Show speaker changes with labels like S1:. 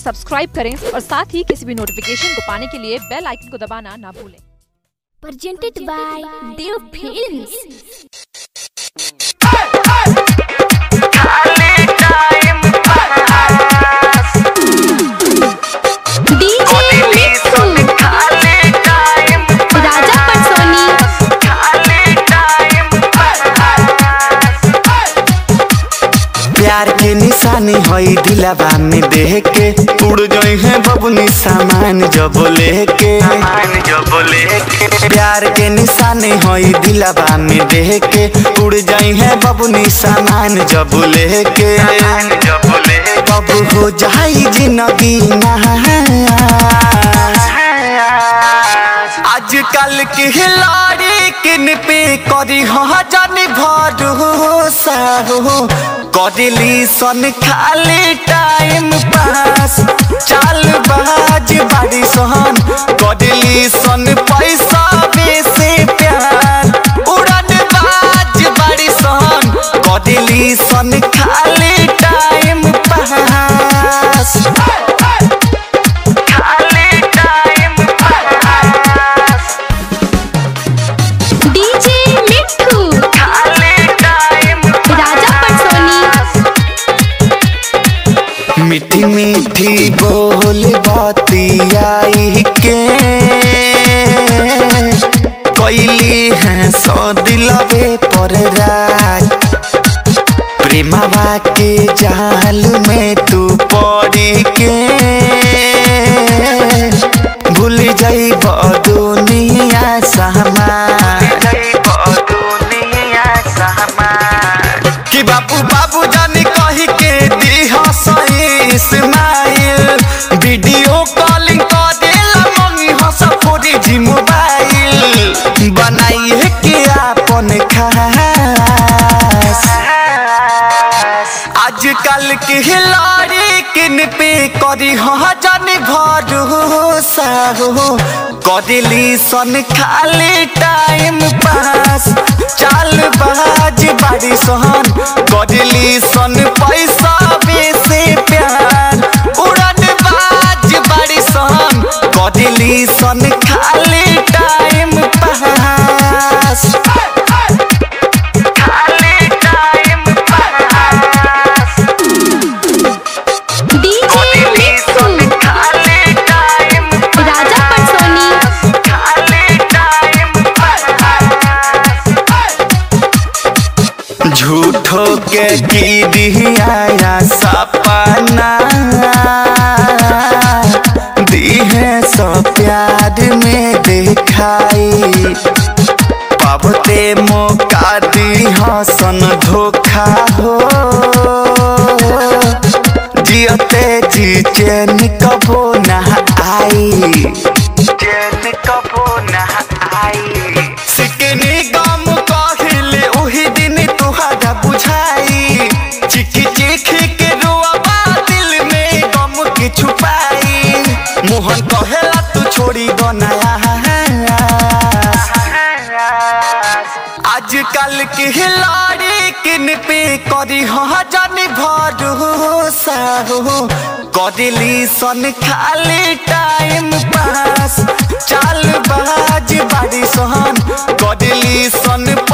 S1: Subscribe करें और साथ ही किसी भी नोटिफिकेशन को पाने के लिए बेल आइकन को दबाना ना भूलें।
S2: Presented by Dev Films.
S3: प्यार के निशानी हई दिलावा में देख के उड़ गई है बबुनी सामान जब लेके प्यार के निशानी हई दिलावा में देख के उड़ गई है बबुनी सामान जब लेके कब हो जाई जिंदगी ना आजकल की लाड़ी किन पे करी जानी भरोसा हो करेली सन खाली टाइम पास चाल बाज बाड़ी सहन करेली सन पैसा बेसे प्यार उड़न बाज बाड़ी सहन करेली सन खाली टाइम पास मीठी मीठी बोल बतियाई के कोइली है सो दिलवे पर राज प्रेमवा के जाल में तू पड़ी के भूल जाइब दुनिया समान कि बाबू बाबू जानी कही के दी हंसई स्माइल वीडियो कॉलिंग कर देला मंगी हंस फोड़ी जी मोबाइल बनाइए के अपन खास आजकल की लाड़ी किन पे करी जानी भरोसा हो करेली सन खाली टाइम पास चाल बाज बाड़ी सहन करेली सन पैसा बेसे प्यार उड़न बाज बाड़ी सहन करेली सन खाली टाइम पास झूठो के की दिया सपना दी है सो प्यार में दिखाई पाबते मौका दी हसन धोखा हो जियते जी चैन कबो ना आई चैन कबो ना आई सिकनी गम कहले उही दिन तुहरा बुझाई चिखी चिखी के रोआ दिल में गम के छुपाई मोहन कहेला तू छोड़ी बनाया आजकल की लाड़ी किन पे करी जानी भरोसा हो करेली सन खाली टाइम पास चाल बाज बाड़ी सहन करेली सन